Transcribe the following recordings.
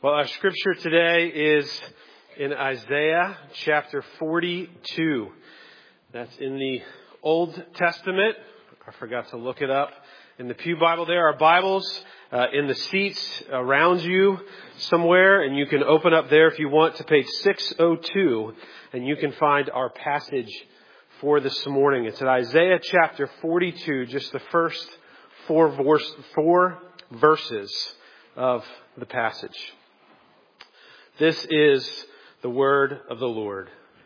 Well, our scripture today is in Isaiah chapter 42. That's in the Old Testament. I forgot to look it up in the Pew Bible. There are Bibles in the seats around you somewhere, and you can open up there if you want to page 602, and you can find our passage for this morning. It's in Isaiah chapter 42, just the first four verses of the passage. This is the word of the Lord.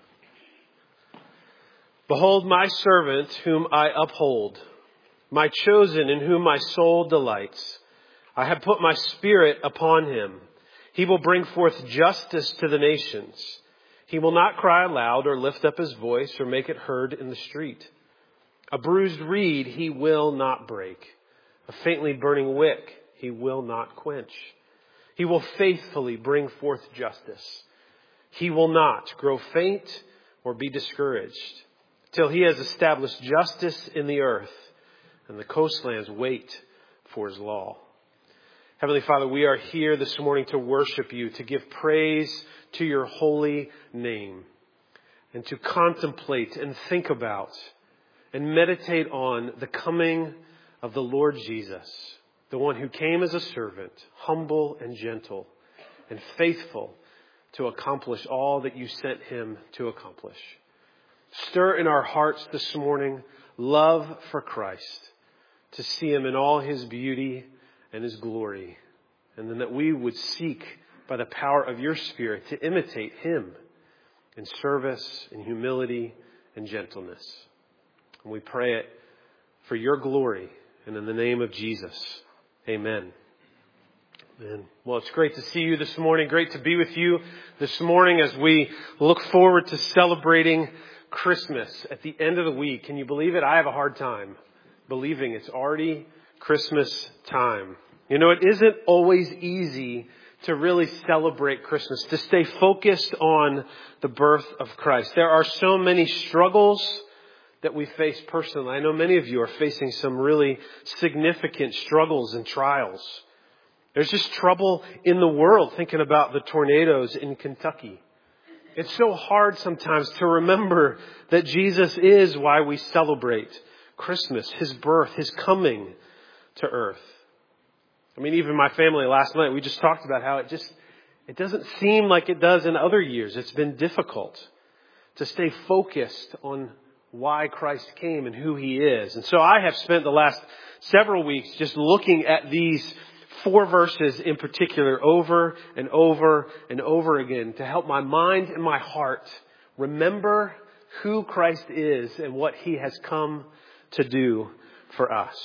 Behold my servant whom I uphold, my chosen in whom my soul delights. I have put my spirit upon him. He will bring forth justice to the nations. He will not cry aloud or lift up his voice or make it heard in the street. A bruised reed he will not break. A faintly burning wick he will not quench. He will faithfully bring forth justice. He will not grow faint or be discouraged till he has established justice in the earth and the coastlands wait for his law. Heavenly Father, we are here this morning to worship you, to give praise to your holy name, and to contemplate and think about and meditate on the coming of the Lord Jesus, the one who came as a servant, humble and gentle and faithful to accomplish all that you sent him to accomplish. Stir in our hearts this morning love for Christ, to see him in all his beauty and his glory, and then that we would seek by the power of your Spirit to imitate him in service, in humility, and gentleness. And we pray it for your glory and in the name of Jesus. Amen. Amen. Well, it's great to see you this morning. Great to be with you this morning as we look forward to celebrating Christmas at the end of the week. Can you believe it? I have a hard time believing it's already Christmas time. You know, it isn't always easy to really celebrate Christmas, to stay focused on the birth of Christ. There are so many struggles that we face personally. I know many of you are facing some really significant struggles and trials. There's just trouble in the world thinking about the tornadoes in Kentucky. It's so hard sometimes to remember that Jesus is why we celebrate Christmas, his birth, his coming to earth. I mean, even my family last night, we just talked about how it doesn't seem like it does in other years. It's been difficult to stay focused on why Christ came and who he is. And so I have spent the last several weeks just looking at these 4 verses in particular over and over and over again to help my mind and my heart remember who Christ is and what he has come to do for us.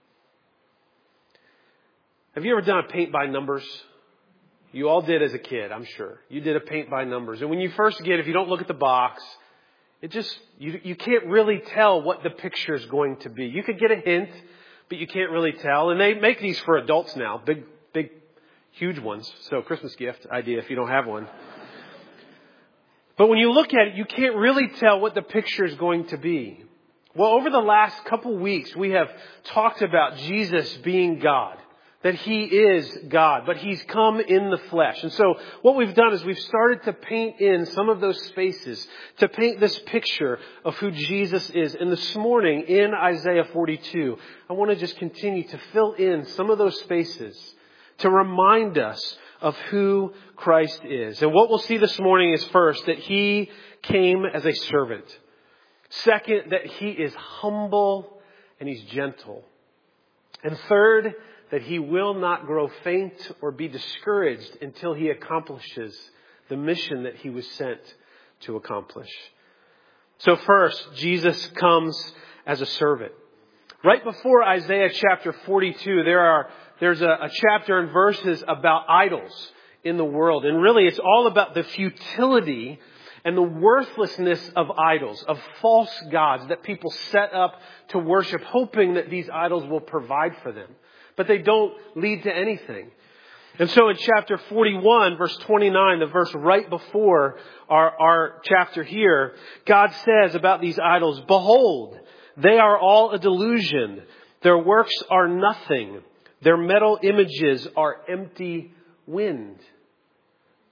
Have you ever done a paint by numbers? You all did as a kid, I'm sure. You did a paint by numbers. And when you first get, if you don't look at the box, you can't really tell what the picture is going to be. You could get a hint, but you can't really tell. And they make these for adults now, big, huge ones. So Christmas gift idea if you don't have one. But when you look at it, you can't really tell what the picture is going to be. Well, over the last couple weeks, we have talked about Jesus being God. That he is God, but he's come in the flesh. And so what we've done is we've started to paint in some of those spaces, to paint this picture of who Jesus is. And this morning in Isaiah 42, I want to just continue to fill in some of those spaces to remind us of who Christ is. And what we'll see this morning is first, that he came as a servant. Second, that he is humble and he's gentle. And third, that he will not grow faint or be discouraged until he accomplishes the mission that he was sent to accomplish. So first, Jesus comes as a servant. Right before Isaiah chapter 42, there's a chapter and verses about idols in the world. And really, it's all about the futility and the worthlessness of idols, of false gods that people set up to worship, hoping that these idols will provide for them. But they don't lead to anything. And so in chapter 41, verse 29, the verse right before our chapter here, God says about these idols, behold, they are all a delusion. Their works are nothing. Their metal images are empty wind.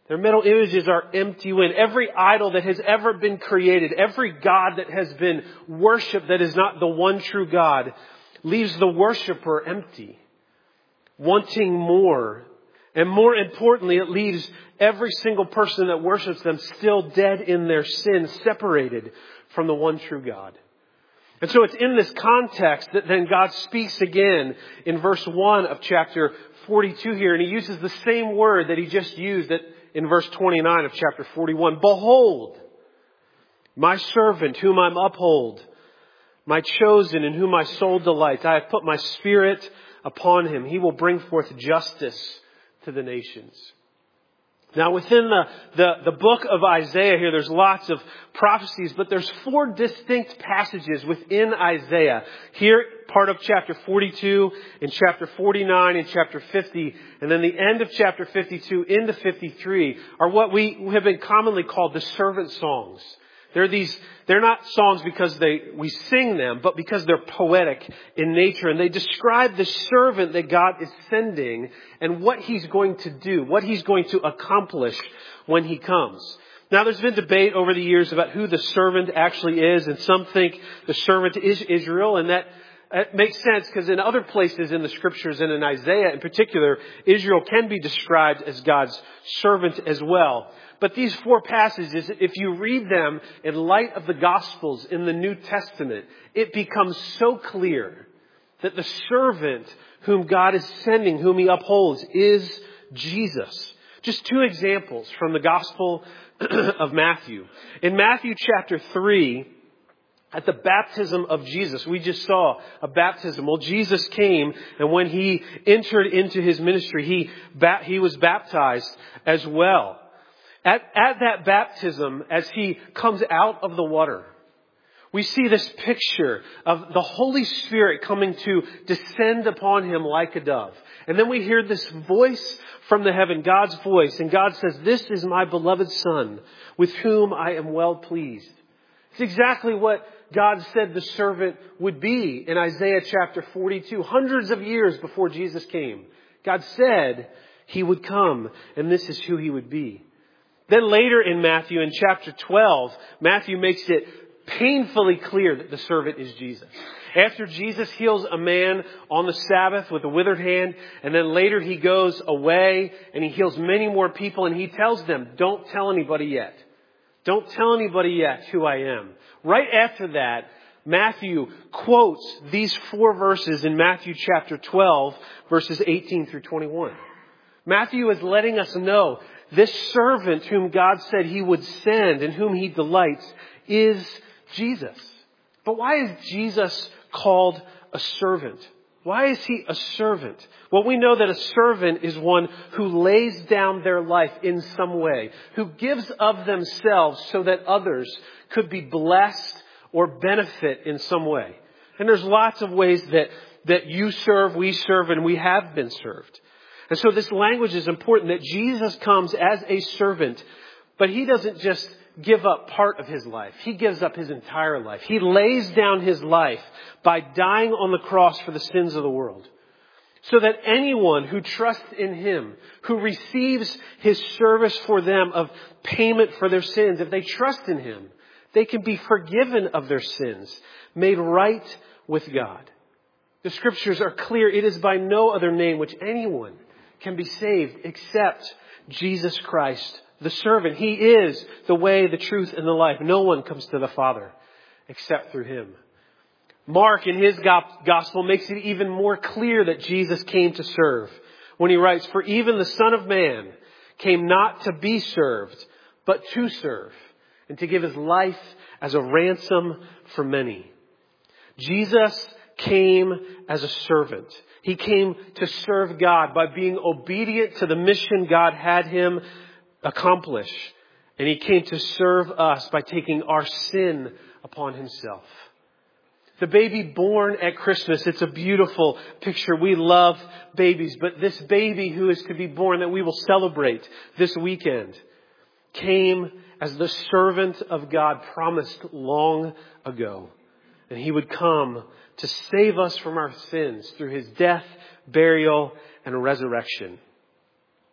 Their metal images are empty when every idol that has ever been created, every god that has been worshipped that is not the one true God, leaves the worshiper empty, wanting more. And more importantly, it leaves every single person that worships them still dead in their sin, separated from the one true God. And so it's in this context that then God speaks again in verse 1 of chapter 42 here. And he uses the same word that he just used in verse 29 of chapter 41. Behold, my servant whom I uphold, my chosen in whom my soul delights. I have put my spirit upon him. He will bring forth justice to the nations. Now within the book of Isaiah here, there's lots of prophecies, but there's 4 distinct passages within Isaiah. Here, part of chapter 42, in chapter 49, in chapter 50, and then the end of chapter 52 into 53 are what we have been commonly called the servant songs. They're not songs because we sing them, but because they're poetic in nature. And they describe the servant that God is sending and what he's going to do, what he's going to accomplish when he comes. Now, there's been debate over the years about who the servant actually is. And some think the servant is Israel. And that makes sense because in other places in the scriptures and in Isaiah in particular, Israel can be described as God's servant as well. But these 4 passages, if you read them in light of the Gospels in the New Testament, it becomes so clear that the servant whom God is sending, whom he upholds, is Jesus. Just 2 examples from the Gospel of Matthew. In Matthew chapter 3, at the baptism of Jesus, we just saw a baptism. Well, Jesus came, and when he entered into his ministry, he was baptized as well. At that baptism, as he comes out of the water, we see this picture of the Holy Spirit coming to descend upon him like a dove. And then we hear this voice from the heaven, God's voice. And God says, "This is my beloved Son, with whom I am well pleased." It's exactly what God said the servant would be in Isaiah chapter 42, hundreds of years before Jesus came. God said he would come, and this is who he would be. Then later in Matthew, in chapter 12, Matthew makes it painfully clear that the servant is Jesus. After Jesus heals a man on the Sabbath with a withered hand, and then later he goes away and he heals many more people, and he tells them, "Don't tell anybody yet. Don't tell anybody yet who I am." Right after that, Matthew quotes these 4 verses in Matthew chapter 12, verses 18 through 21. Matthew is letting us know this servant whom God said he would send and whom he delights is Jesus. But why is Jesus called a servant? Why is he a servant? Well, we know that a servant is one who lays down their life in some way, who gives of themselves so that others could be blessed or benefit in some way. And there's lots of ways that you serve, we serve, and we have been served. And so this language is important, that Jesus comes as a servant, but he doesn't just give up part of his life. He gives up his entire life. He lays down his life by dying on the cross for the sins of the world, so that anyone who trusts in him, who receives his service for them of payment for their sins, if they trust in him, they can be forgiven of their sins, made right with God. The scriptures are clear. It is by no other name which anyone can be saved except Jesus Christ, the servant. He is the way, the truth, and the life. No one comes to the Father except through him. Mark in his gospel makes it even more clear that Jesus came to serve when he writes, "For even the Son of Man came not to be served, but to serve, and to give his life as a ransom for many." Jesus came as a servant. He came to serve God by being obedient to the mission God had him accomplish. And he came to serve us by taking our sin upon himself. The baby born at Christmas, it's a beautiful picture. We love babies, but this baby who is to be born that we will celebrate this weekend came as the servant of God promised long ago. And he would come to save us from our sins through his death, burial, and resurrection.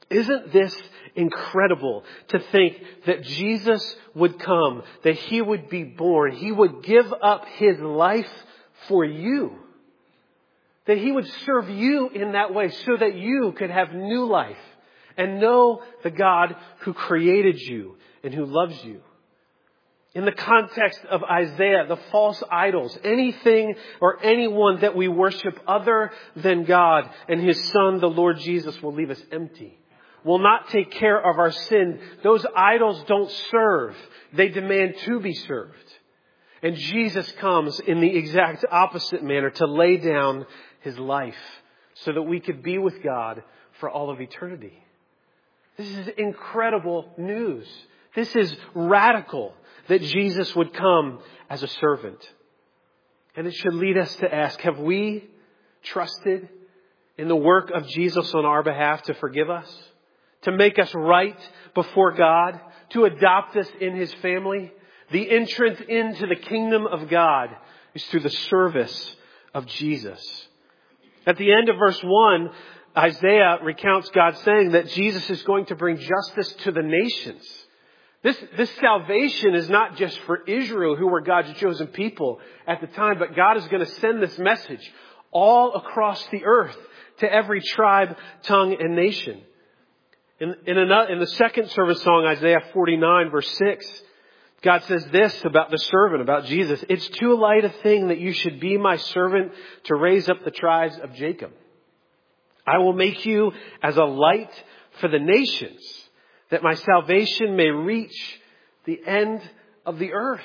Isn't this incredible to think that Jesus would come, that he would be born, he would give up his life for you, that he would serve you in that way so that you could have new life and know the God who created you and who loves you. In the context of Isaiah, the false idols, anything or anyone that we worship other than God and his Son, the Lord Jesus, will leave us empty, will not take care of our sin. Those idols don't serve. They demand to be served. And Jesus comes in the exact opposite manner to lay down his life so that we could be with God for all of eternity. This is incredible news. This is radical that Jesus would come as a servant. And it should lead us to ask, have we trusted in the work of Jesus on our behalf to forgive us, to make us right before God, to adopt us in his family? The entrance into the kingdom of God is through the service of Jesus. At the end of verse 1, Isaiah recounts God saying that Jesus is going to bring justice to the nations. This salvation is not just for Israel, who were God's chosen people at the time, but God is going to send this message all across the earth to every tribe, tongue, and nation. In the second service song, Isaiah 49, verse 6, God says this about the servant, about Jesus. It's too light a thing that you should be my servant to raise up the tribes of Jacob. I will make you as a light for the nations, that my salvation may reach the end of the earth.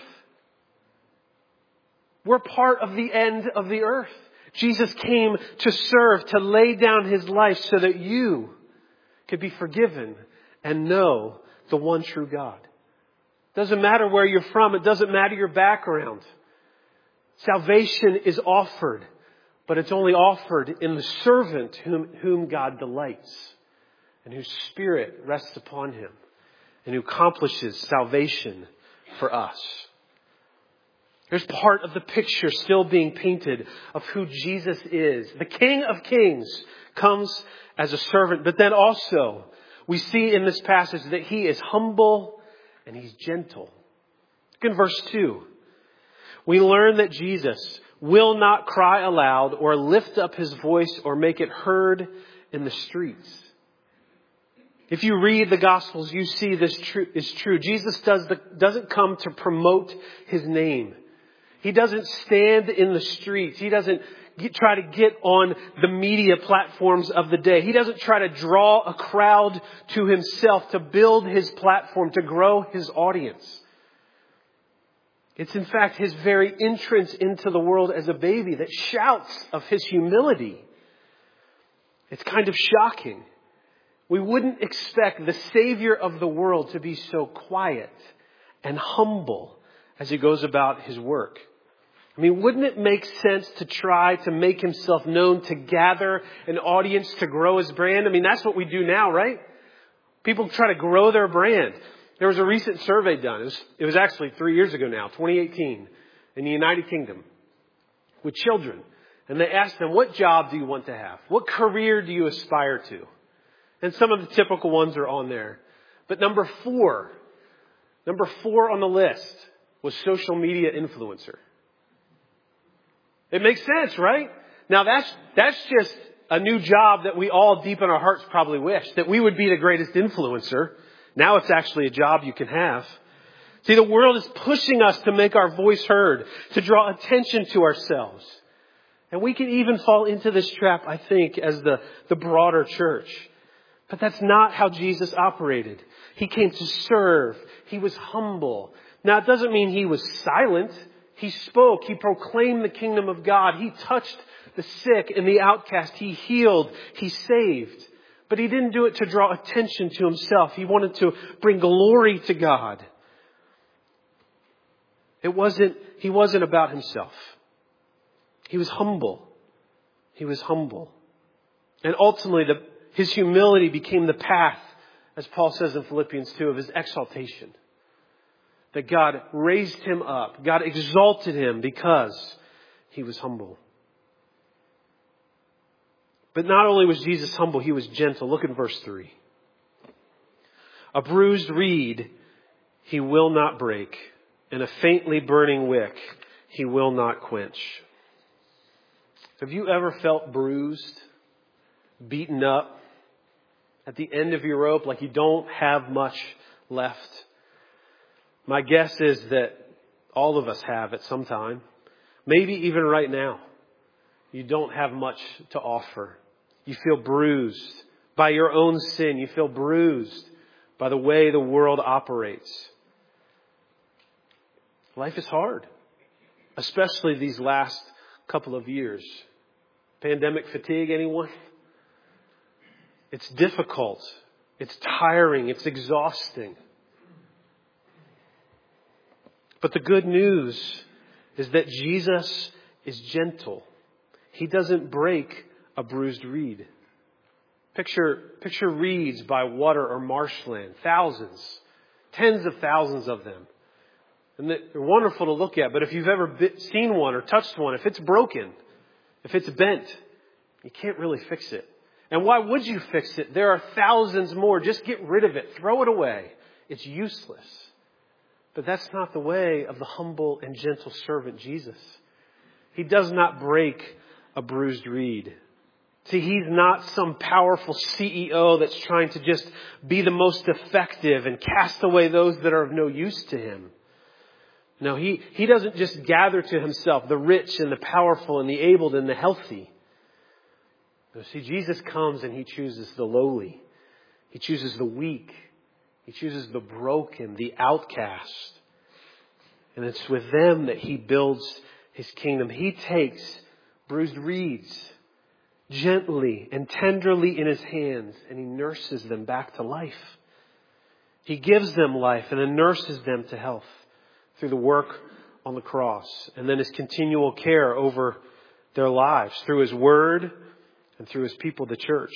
We're part of the end of the earth. Jesus came to serve, to lay down his life so that you could be forgiven and know the one true God. Doesn't matter where you're from. It doesn't matter your background. Salvation is offered, but it's only offered in the servant whom God delights and whose spirit rests upon him and who accomplishes salvation for us. There's part of the picture still being painted of who Jesus is. The King of Kings comes as a servant, but then also we see in this passage that he is humble and he's gentle. Look in verse 2. We learn that Jesus will not cry aloud or lift up his voice or make it heard in the streets. If you read the Gospels, you see this is true. Jesus doesn't come to promote his name. He doesn't stand in the streets. He doesn't try to get on the media platforms of the day. He doesn't try to draw a crowd to himself, to build his platform, to grow his audience. It's in fact his very entrance into the world as a baby that shouts of his humility. It's kind of shocking. We wouldn't expect the Savior of the world to be so quiet and humble as he goes about his work. I mean, wouldn't it make sense to try to make himself known, to gather an audience, to grow his brand? I mean, that's what we do now, right? People try to grow their brand. There was a recent survey done. It was actually 3 years ago now, 2018, in the United Kingdom with children. And they asked them, what job do you want to have? What career do you aspire to? And some of the typical ones are on there. But number four on the list was social media influencer. It makes sense, right? Now that's just a new job that we all deep in our hearts probably wish, that we would be the greatest influencer. Now it's actually a job you can have. See, the world is pushing us to make our voice heard, to draw attention to ourselves. And we can even fall into this trap, I think, as the broader church. But that's not how Jesus operated. He came to serve. He was humble. Now, it doesn't mean he was silent. He spoke. He proclaimed the kingdom of God. He touched the sick and the outcast. He healed. He saved. But he didn't do it to draw attention to himself. He wanted to bring glory to God. He wasn't about himself. He was humble. He was humble. And ultimately, his humility became the path, as Paul says in Philippians 2, of his exaltation. That God raised him up. God exalted him because he was humble. But not only was Jesus humble, he was gentle. Look at verse 3. A bruised reed He will not break, and a faintly burning wick He will not quench. Have you ever felt bruised, beaten up, at the end of your rope, like you don't have much left? My guess is that all of us have at some time. Maybe even right now. You don't have much to offer. You feel bruised by your own sin. You feel bruised by the way the world operates. Life is hard, especially these last couple of years. Pandemic fatigue, anyone? It's difficult. It's tiring. It's exhausting. But the good news is that Jesus is gentle. He doesn't break a bruised reed. Picture reeds by water or marshland. Thousands, tens of thousands of them. And they're wonderful to look at. But if you've ever seen one or touched one, if it's broken, if it's bent, you can't really fix it. And why would you fix it? There are thousands more. Just get rid of it. Throw it away. It's useless. But that's not the way of the humble and gentle servant Jesus. He does not break a bruised reed. See, He's not some powerful CEO that's trying to just be the most effective and cast away those that are of no use to Him. No, He doesn't just gather to Himself the rich and the powerful and the able and the healthy. No, see, Jesus comes and He chooses the lowly. He chooses the weak. He chooses the broken, the outcast. And it's with them that He builds His kingdom. He takes bruised reeds gently and tenderly in His hands, and He nurses them back to life. He gives them life and then nurses them to health through the work on the cross, and then His continual care over their lives through His word and through His people, the church.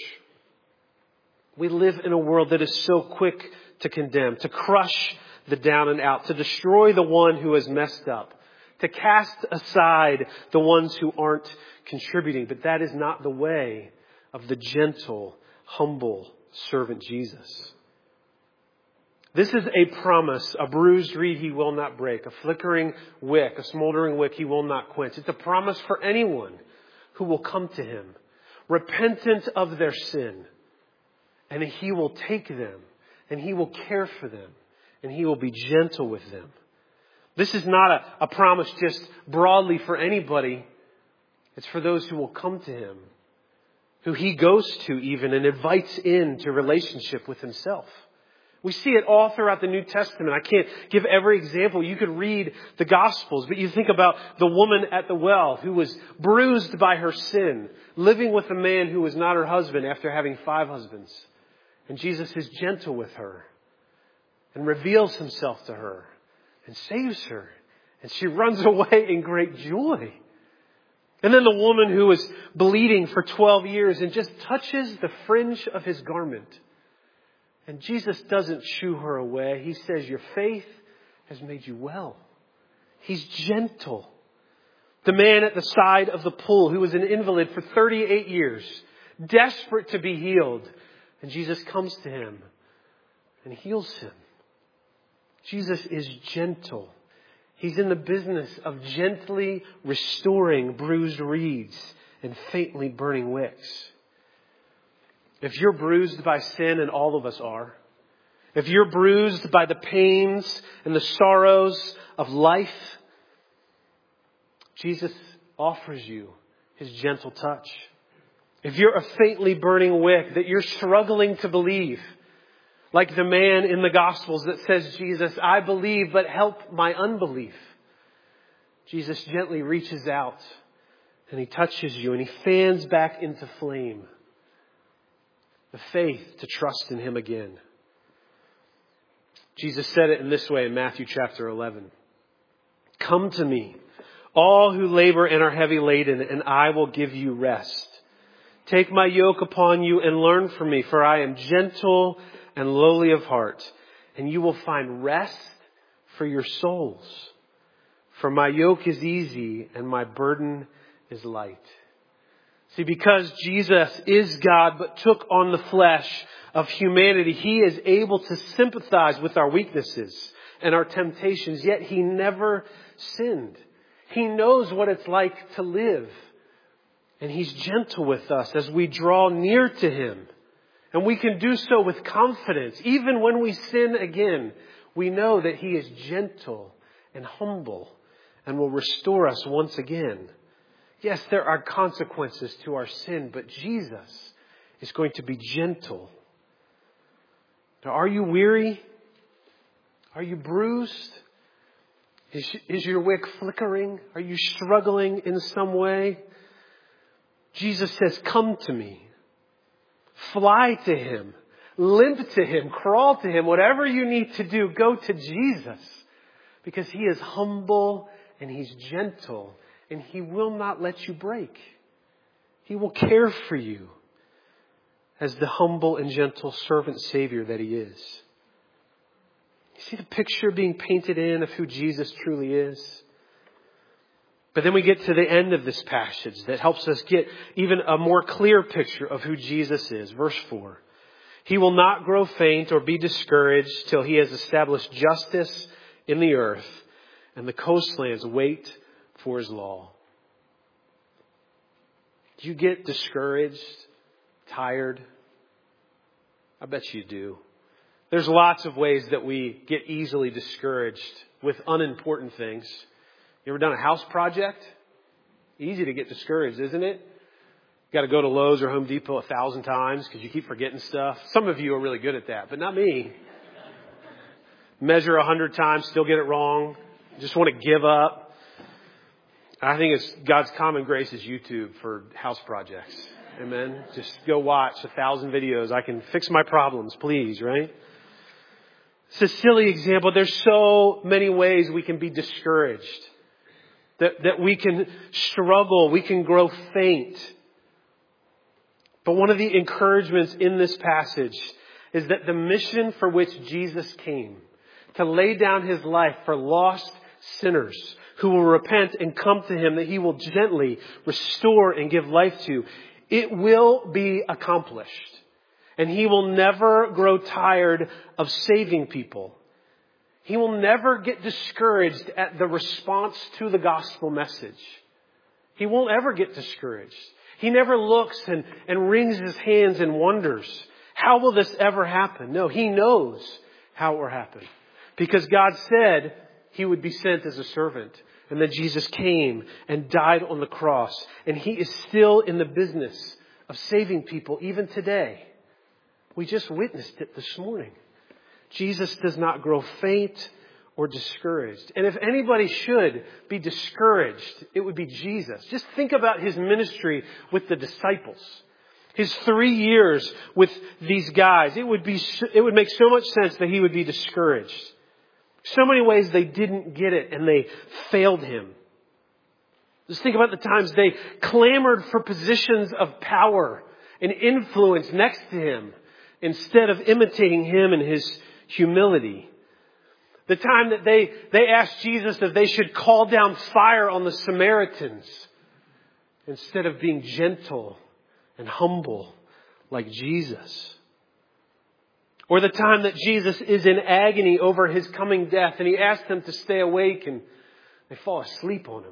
We live in a world that is so quick to condemn, to crush the down and out, to destroy the one who has messed up, to cast aside the ones who aren't contributing. But that is not the way of the gentle, humble servant Jesus. This is a promise. A bruised reed He will not break. A flickering wick, a smoldering wick He will not quench. It's a promise for anyone who will come to Him, repentant of their sin. And He will take them, and He will care for them, and He will be gentle with them. This is not a promise just broadly for anybody. It's for those who will come to Him, who He goes to even and invites into relationship with Himself. We see it all throughout the New Testament. I can't give every example. You could read the Gospels, but you think about the woman at the well who was bruised by her sin, living with a man who was not her husband after having 5 husbands. And Jesus is gentle with her and reveals Himself to her and saves her. And she runs away in great joy. And then the woman who was bleeding for 12 years and just touches the fringe of His garment. And Jesus doesn't shoo her away. He says, your faith has made you well. He's gentle. The man at the side of the pool who was an invalid for 38 years, desperate to be healed. And Jesus comes to him and heals him. Jesus is gentle. He's in the business of gently restoring bruised reeds and faintly burning wicks. If you're bruised by sin, and all of us are, if you're bruised by the pains and the sorrows of life, Jesus offers you His gentle touch. If you're a faintly burning wick that you're struggling to believe, like the man in the Gospels that says, Jesus, I believe, but help my unbelief. Jesus gently reaches out and He touches you and He fans back into flame the faith to trust in Him again. Jesus said it in this way in Matthew chapter 11. Come to me, all who labor and are heavy laden, and I will give you rest. Take my yoke upon you and learn from me, for I am gentle and lowly of heart, and you will find rest for your souls. For my yoke is easy and my burden is light. See, because Jesus is God but took on the flesh of humanity, He is able to sympathize with our weaknesses and our temptations, yet He never sinned. He knows what it's like to live. And He's gentle with us as we draw near to Him. And we can do so with confidence. Even when we sin again, we know that He is gentle and humble and will restore us once again. Yes, there are consequences to our sin, but Jesus is going to be gentle. Now, are you weary? Are you bruised? Is your wick flickering? Are you struggling in some way? Jesus says, come to me. Fly to Him. Limp to Him. Crawl to Him. Whatever you need to do, go to Jesus. Because He is humble and He's gentle. And He will not let you break. He will care for you as the humble and gentle servant Savior that He is. You see the picture being painted in of who Jesus truly is? But then we get to the end of this passage that helps us get even a more clear picture of who Jesus is. Verse 4. He will not grow faint or be discouraged till He has established justice in the earth, and the coastlands wait for His law. Do you get discouraged, tired? I bet you do. There's lots of ways that we get easily discouraged with unimportant things. You ever done a house project? Easy to get discouraged, isn't it? You got to go to Lowe's or Home Depot 1,000 times because you keep forgetting stuff. Some of you are really good at that, but not me. Measure 100 times, still get it wrong. Just want to give up. I think it's God's common grace is YouTube for house projects. Amen. Just go watch 1,000 videos. I can fix my problems, please, right? It's a silly example. There's so many ways we can be discouraged. That we can struggle. We can grow faint. But one of the encouragements in this passage is that the mission for which Jesus came, to lay down His life for lost sinners who will repent and come to Him, that He will gently restore and give life to, it will be accomplished. And He will never grow tired of saving people. He will never get discouraged at the response to the gospel message. He won't ever get discouraged. He never looks and wrings His hands and wonders, how will this ever happen? No, He knows how it will happen. Because God said He would be sent as a servant. And then Jesus came and died on the cross. And He is still in the business of saving people even today. We just witnessed it this morning. Jesus does not grow faint or discouraged. And if anybody should be discouraged, it would be Jesus. Just think about His ministry with the disciples. His 3 years with these guys. It would make so much sense that He would be discouraged. So many ways they didn't get it and they failed Him. Just think about the times they clamored for positions of power and influence next to Him instead of imitating Him and His humility. The time that they asked Jesus if they should call down fire on the Samaritans instead of being gentle and humble like Jesus. Or the time that Jesus is in agony over His coming death and He asks them to stay awake and they fall asleep on Him.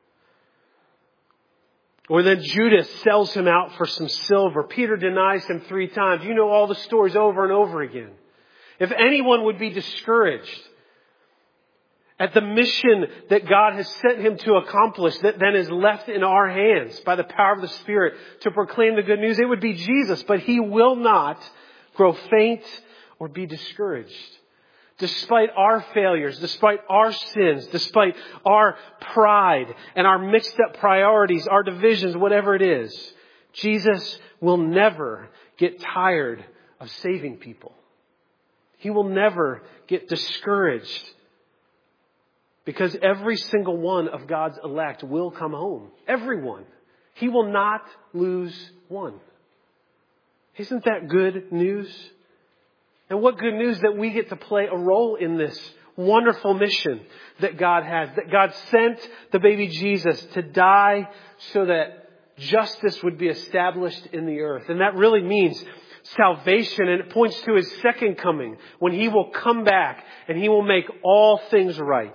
Or then Judas sells Him out for some silver. Peter denies Him 3 times. You know all the stories over and over again. If anyone would be discouraged at the mission that God has sent Him to accomplish, that then is left in our hands by the power of the Spirit to proclaim the good news, it would be Jesus. But He will not grow faint or be discouraged. Despite our failures, despite our sins, despite our pride and our mixed up priorities, our divisions, whatever it is, Jesus will never get tired of saving people. He will never get discouraged because every single one of God's elect will come home. Everyone. He will not lose one. Isn't that good news? And what good news that we get to play a role in this wonderful mission that God has. That God sent the baby Jesus to die so that justice would be established in the earth. And that really means salvation, and it points to His second coming, when He will come back and He will make all things right.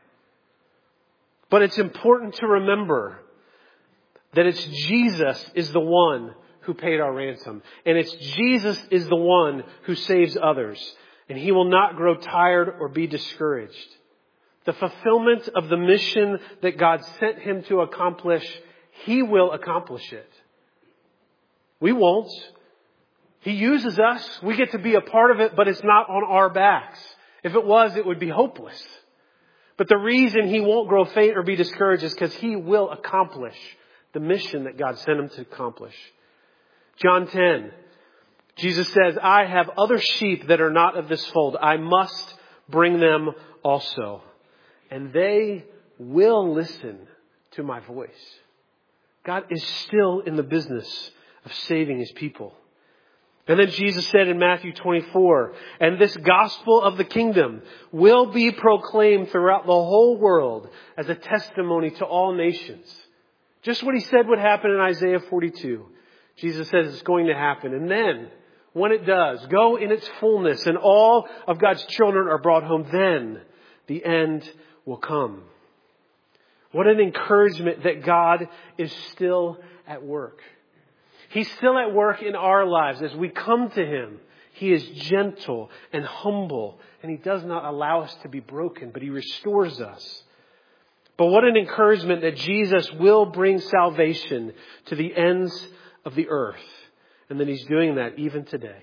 But it's important to remember that it's Jesus is the one who paid our ransom. And it's Jesus is the one who saves others. And He will not grow tired or be discouraged. The fulfillment of the mission that God sent Him to accomplish, He will accomplish it. We won't. He uses us. We get to be a part of it, but it's not on our backs. If it was, it would be hopeless. But the reason He won't grow faint or be discouraged is because He will accomplish the mission that God sent Him to accomplish. John 10, Jesus says, I have other sheep that are not of this fold. I must bring them also. And they will listen to my voice. God is still in the business of saving His people. And then Jesus said in Matthew 24, and this gospel of the kingdom will be proclaimed throughout the whole world as a testimony to all nations. Just what He said would happen in Isaiah 42. Jesus says it's going to happen. And then, when it does, go in its fullness and all of God's children are brought home, then the end will come. What an encouragement that God is still at work. He's still at work in our lives as we come to Him. He is gentle and humble, and He does not allow us to be broken, but He restores us. But what an encouragement that Jesus will bring salvation to the ends of the earth, and that He's doing that even today.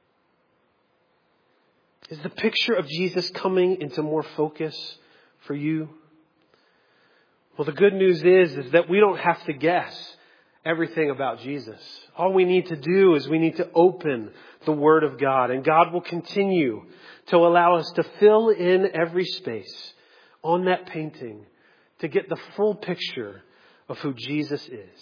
Is the picture of Jesus coming into more focus for you? Well, the good news is that we don't have to guess everything about Jesus. All we need to do is we need to open the Word of God, and God will continue to allow us to fill in every space on that painting to get the full picture of who Jesus is.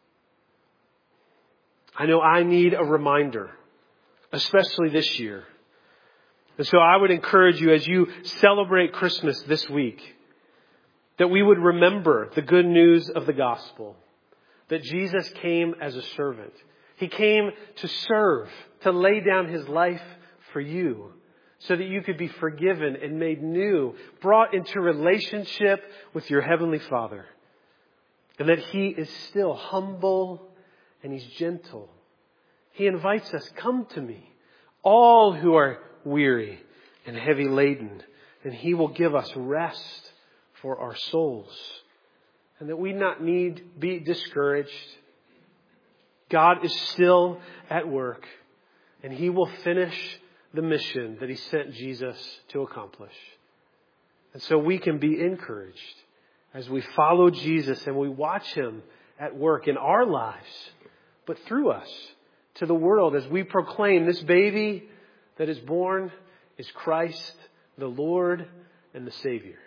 I know I need a reminder, especially this year. And so I would encourage you as you celebrate Christmas this week, that we would remember the good news of the gospel. That Jesus came as a servant. He came to serve, to lay down His life for you so that you could be forgiven and made new, brought into relationship with your Heavenly Father. And that He is still humble and He's gentle. He invites us, come to me, all who are weary and heavy laden, and He will give us rest for our souls. And that we not need be discouraged. God is still at work, and He will finish the mission that He sent Jesus to accomplish. And so we can be encouraged as we follow Jesus and we watch Him at work in our lives, but through us to the world as we proclaim this baby that is born is Christ, the Lord and the Savior.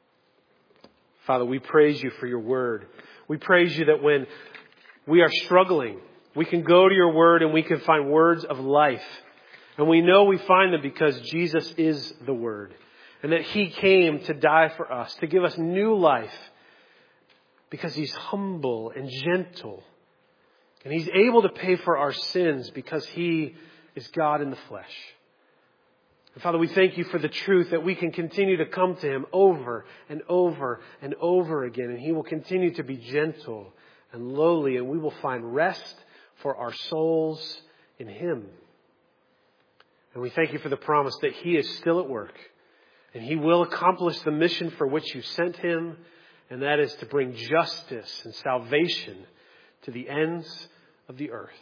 Father, we praise You for Your Word. We praise You that when we are struggling, we can go to Your Word and we can find words of life. And we know we find them because Jesus is the Word. And that He came to die for us, to give us new life. Because He's humble and gentle. And He's able to pay for our sins because He is God in the flesh. And Father, we thank You for the truth that we can continue to come to Him over and over and over again. And He will continue to be gentle and lowly. And we will find rest for our souls in Him. And we thank You for the promise that He is still at work. And He will accomplish the mission for which You sent Him. And that is to bring justice and salvation to the ends of the earth.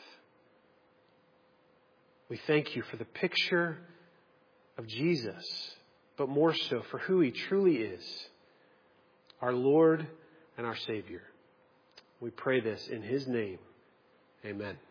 We thank You for the picture of Jesus, but more so for who He truly is, our Lord and our Savior. We pray this in His name. Amen.